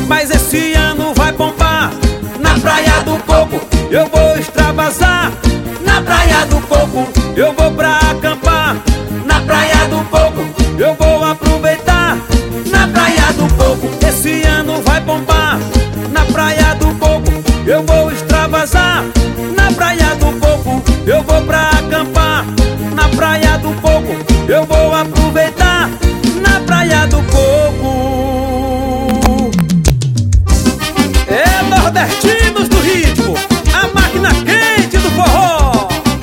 Mas esse ano vai bombar. Na Praia do Coco eu vou extravasar. Na Praia do Coco eu vou pra acampar. Na Praia do Coco eu vou aproveitar. Na Praia do Coco esse ano vai bombar. Na Praia do Coco eu vou extravasar. Na Praia do Coco eu vou pra acampar. Na Praia do Coco eu vou aproveitar. Na Praia do Coco. É nordestinos do ritmo, a máquina quente do forró.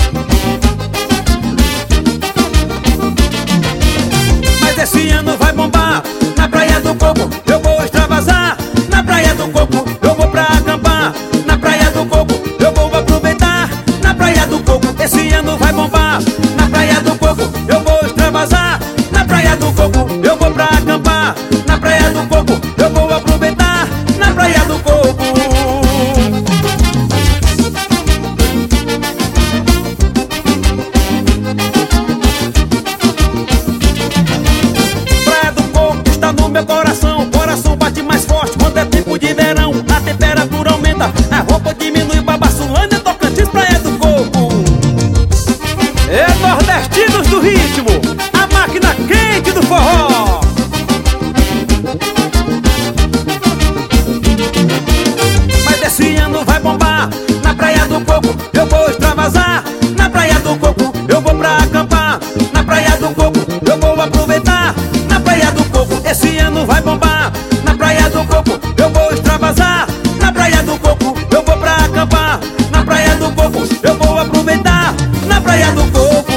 Mas esse ano vai bombar. Na Praia do Coco eu vou extravasar. Na Praia do Coco eu vou pra acampar. Na Praia do Coco eu vou aproveitar. Na Praia do Coco esse ano vai bombar. Na Praia do Coco eu vou extravasar. Na Praia do Coco eu vou pra acampar. Na Praia do Coco eu vou aproveitar. Na Praia do Coco. Praia do Coco está no meu coração. O coração bate mais forte quando é tempo de verão. A temperatura aumenta, a roupa diminui. Babaçulândia, Tocantins, Praia do Coco. É nordestinos do ritmo, a máquina quente do forró. Mas esse ano vai bombar. Na Praia do Coco eu vou extravasar. Na Praia do Coco eu vou pra acampar. Na Praia do Coco eu vou aproveitar. Na Praia do Coco esse ano vai bombar. Na Praia do Coco eu vou extravasar. Na Praia do Coco eu vou pra acampar. Na Praia do Coco eu vou aproveitar. Na Praia do Coco.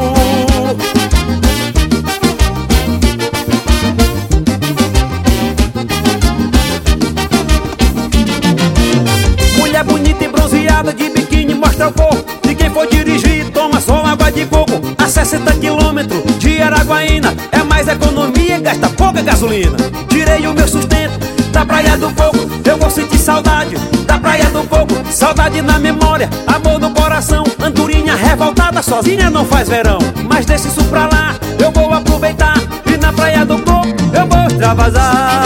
Mulher bonita e bronzeada de biquíni mostra o corpo de quem for dirigir. Toma só água de coco a 60 km de Araguaína. É mais economia e gasta pouca gasolina. Tirei o meu sustento da Praia do Coco. Eu vou sentir saudade da Praia do Coco. Saudade na memória, amor no coração. Andorinha revoltada, sozinha não faz verão. Mas deixa isso pra lá, eu vou aproveitar. E na Praia do Coco eu vou extravasar.